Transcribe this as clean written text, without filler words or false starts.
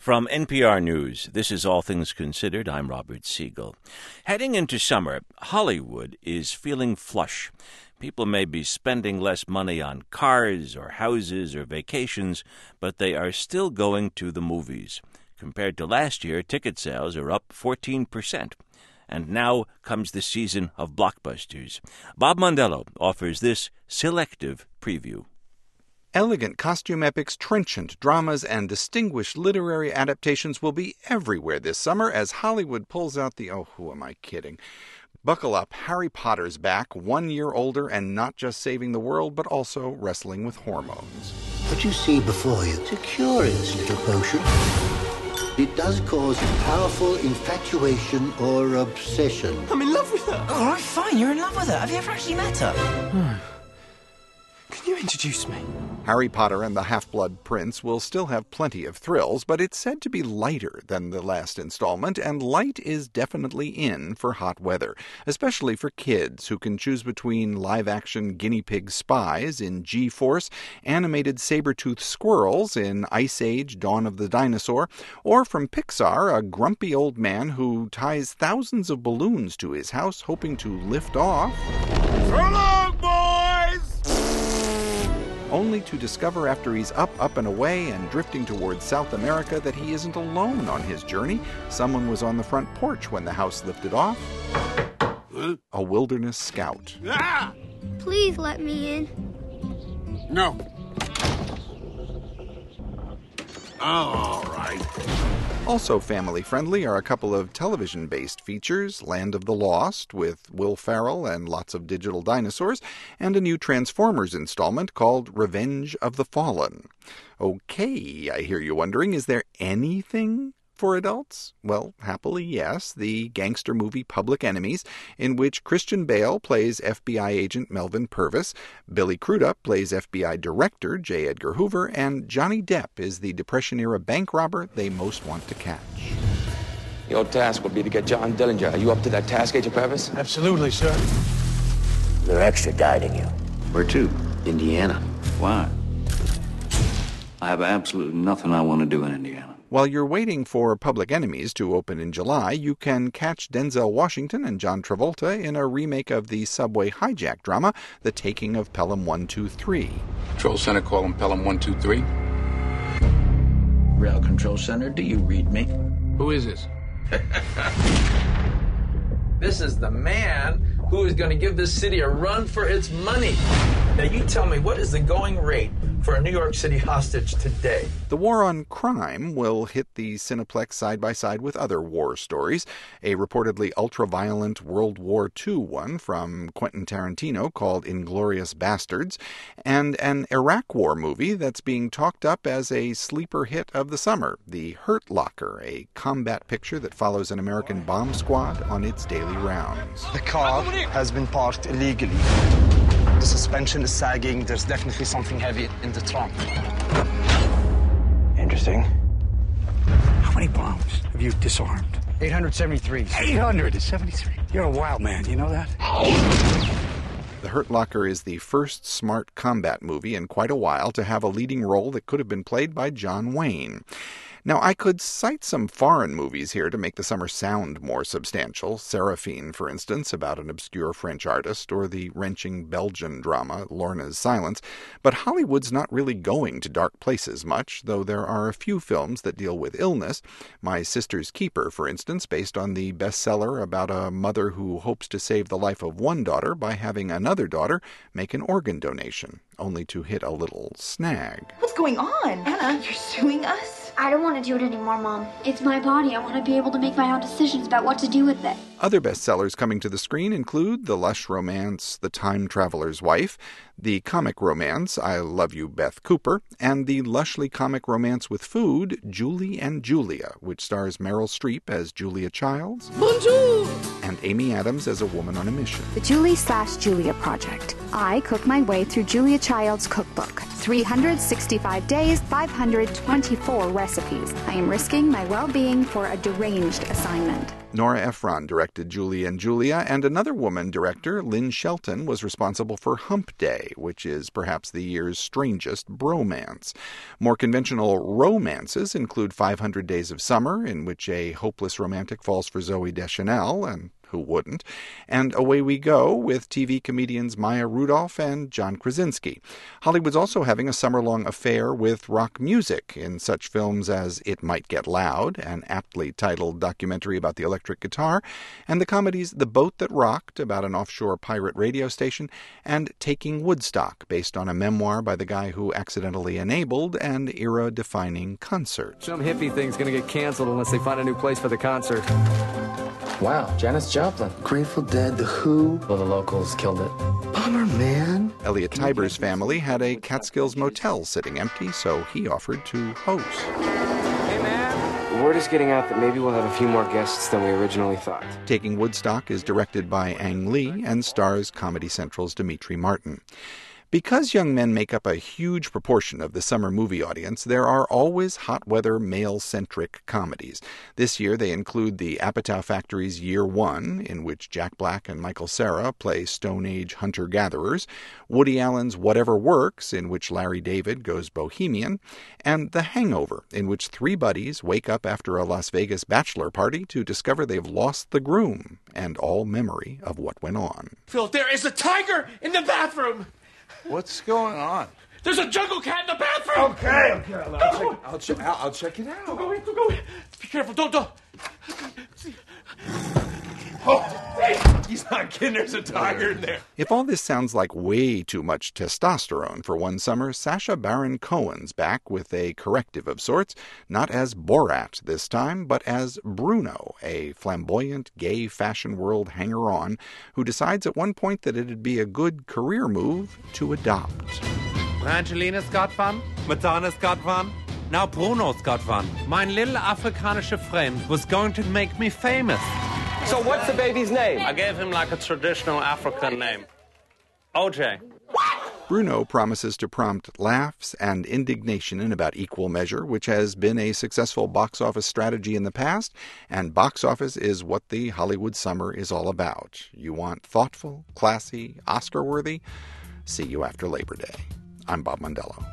From NPR News, this is All Things Considered. I'm Robert Siegel. Heading into summer, Hollywood is feeling flush. People may be spending less money on cars or houses or vacations, but they are still going to the movies. Compared to last year, ticket sales are up 14%. And now comes the season of blockbusters. Bob Mondello offers this selective preview. Elegant costume epics, trenchant dramas, and distinguished literary adaptations will be everywhere this summer as Hollywood pulls out the, oh, who am I kidding? Buckle up, Harry Potter's back, 1 year older and not just saving the world, but also wrestling with hormones. What you see before you is a curious little potion. It does cause powerful infatuation or obsession. I'm in love with her. All right, fine, you're in love with her. Have you ever actually met her? Can you introduce me? Harry Potter and the Half-Blood Prince will still have plenty of thrills, but it's said to be lighter than the last installment, and light is definitely in for hot weather, especially for kids who can choose between live-action guinea pig spies in G-Force, animated saber-toothed squirrels in Ice Age: Dawn of the Dinosaur, or from Pixar, a grumpy old man who ties thousands of balloons to his house hoping to lift off. So long, boys! Only to discover after he's up and away and drifting towards South America that he isn't alone on his journey. Someone was on the front porch when the house lifted off. Huh? A wilderness scout. Ah! Please let me in. No. Oh, all right. Also family-friendly are a couple of television-based features, Land of the Lost with Will Ferrell and lots of digital dinosaurs, and a new Transformers installment called Revenge of the Fallen. Okay, I hear you wondering, is there anything for adults? Well, happily, yes, the gangster movie Public Enemies, in which Christian Bale plays FBI agent Melvin Purvis, Billy Crudup plays FBI director J. Edgar Hoover, and Johnny Depp is the Depression-era bank robber they most want to catch. Your task will be to get John Dillinger. Are you up to that task, Agent Purvis? Absolutely, sir. They're extraditing you. Where to? Indiana. Why? I have absolutely nothing I want to do in Indiana. While you're waiting for Public Enemies to open in July, you can catch Denzel Washington and John Travolta in a remake of the subway hijack drama, The Taking of Pelham 123. Control Center, call him Pelham 123. Rail Control Center, do you read me? Who is this? This is the man who is going to give this city a run for its money. Now you tell me, what is the going rate for a New York City hostage today? The war on crime will hit the Cineplex side by side with other war stories. A reportedly ultra-violent World War II one from Quentin Tarantino called Inglourious Bastards, and an Iraq War movie that's being talked up as a sleeper hit of the summer, The Hurt Locker, a combat picture that follows an American bomb squad on its daily rounds. The car has been parked illegally. The suspension is sagging. There's definitely something heavy in the trunk. Interesting. How many bombs have you disarmed? 873. 873. You're a wild man, you know that? The Hurt Locker is the first smart combat movie in quite a while to have a leading role that could have been played by John Wayne. Now, I could cite some foreign movies here to make the summer sound more substantial. Seraphine, for instance, about an obscure French artist, or the wrenching Belgian drama Lorna's Silence. But Hollywood's not really going to dark places much, though there are a few films that deal with illness. My Sister's Keeper, for instance, based on the bestseller about a mother who hopes to save the life of one daughter by having another daughter make an organ donation, only to hit a little snag. What's going on? Anna, you're suing us? I don't want to do it anymore, Mom. It's my body. I want to be able to make my own decisions about what to do with it. Other bestsellers coming to the screen include the lush romance The Time Traveler's Wife, the comic romance I Love You, Beth Cooper, and the lushly comic romance with food Julie and Julia, which stars Meryl Streep as Julia Childs. Bonjour! And Amy Adams as a woman on a mission. The Julie/Julia Project. I cook my way through Julia Child's cookbook. 365 days, 524 recipes. I am risking my well-being for a deranged assignment. Nora Ephron directed Julie and Julia, and another woman director, Lynn Shelton, was responsible for Hump Day, which is perhaps the year's strangest bromance. More conventional romances include 500 Days of Summer, in which a hopeless romantic falls for Zooey Deschanel, and who wouldn't? And Away We Go, with TV comedians Maya Rudolph and John Krasinski. Hollywood's also having a summer-long affair with rock music in such films as It Might Get Loud, an aptly titled documentary about the electric guitar, and the comedies The Boat That Rocked, about an offshore pirate radio station, and Taking Woodstock, based on a memoir by the guy who accidentally enabled an era-defining concert. Some hippie thing's gonna get canceled unless they find a new place for the concert. Wow, Janis Joplin. Grateful Dead, The Who. Well, the locals killed it. Bummer, man. Elliot Tiber's family had a Catskills motel sitting empty, so he offered to host. Hey, man. The word is getting out that maybe we'll have a few more guests than we originally thought. Taking Woodstock is directed by Ang Lee and stars Comedy Central's Dimitri Martin. Because young men make up a huge proportion of the summer movie audience, there are always hot-weather, male-centric comedies. This year they include the Apatow Factory's Year One, in which Jack Black and Michael Cera play Stone Age hunter-gatherers, Woody Allen's Whatever Works, in which Larry David goes bohemian, and The Hangover, in which three buddies wake up after a Las Vegas bachelor party to discover they've lost the groom and all memory of what went on. Phil, there is a tiger in the bathroom! What's going on? There's a jungle cat in the bathroom! Okay. I'll check it out. Go in. Be careful, don't. Oh, he's not kidding. There's a tiger in there. If all this sounds like way too much testosterone for one summer, Sacha Baron Cohen's back with a corrective of sorts, not as Borat this time, but as Bruno, a flamboyant, gay fashion world hanger-on who decides at one point that it'd be a good career move to adopt. Angelina's got one, Madonna's got one, now Bruno's got one. My little Afrikanische friend was going to make me famous. So what's the baby's name? I gave him like a traditional African name. OJ. Bruno promises to prompt laughs and indignation in about equal measure, which has been a successful box office strategy in the past, and box office is what the Hollywood summer is all about. You want thoughtful, classy, Oscar-worthy? See you after Labor Day. I'm Bob Mondello.